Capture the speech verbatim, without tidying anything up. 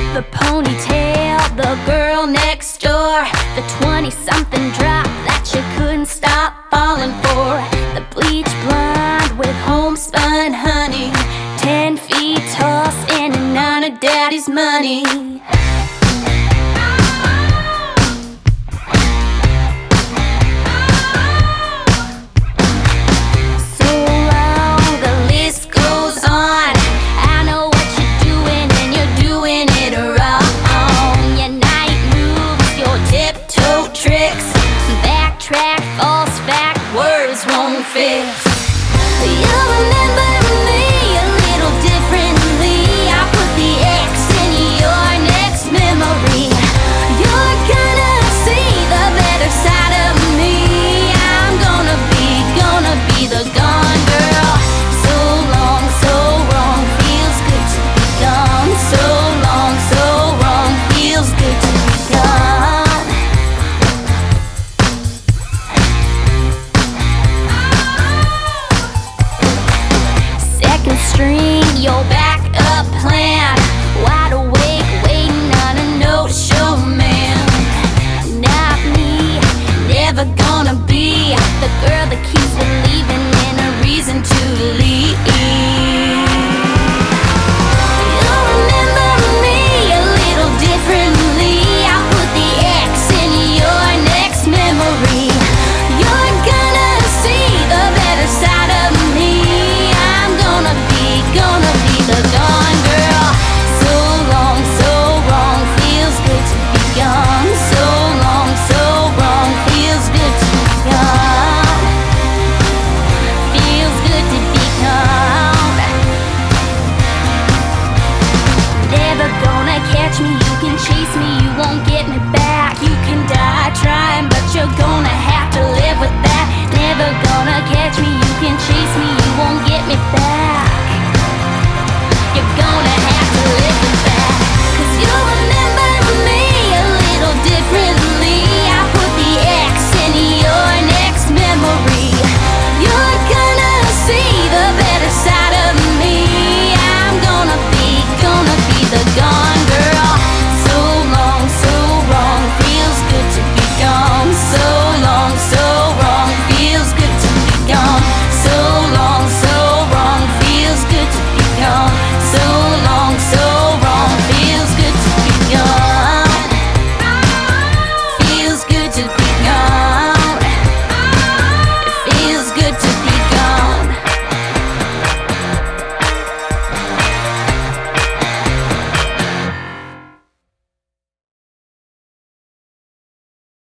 The ponytail, the girl next door, the twenty-something drop that you couldn't stop falling for, the bleach blonde with homespun honey, ten feet tall, standing on her daddy's money. Backtrack, false fact, words won't fix. You'll remember me a little differently. I put the X in your next memory. You're gonna see the better side of me. I'm gonna be, gonna be the gone girl. So long, so wrong, feels good to be gone. So long, so wrong, feels good to be gone. String your backup plan, wide awake, waiting on a no-show man. Not me, never gonna be the girl that keeps believing in a reason to leave. You'll remember me a little differently. I'll put the X in your next memory. You're gonna see the better side of me. I'm gonna be Gonna be the gone girl. So long, so wrong, feels good to be gone. So long, so wrong, feels good to be gone. Feels good to be gone. Never gonna catch me, you can chase me, you won't get me back. You can die trying, but you're gonna have to live with that. Never gonna catch me, you can chase me, you won't get me back.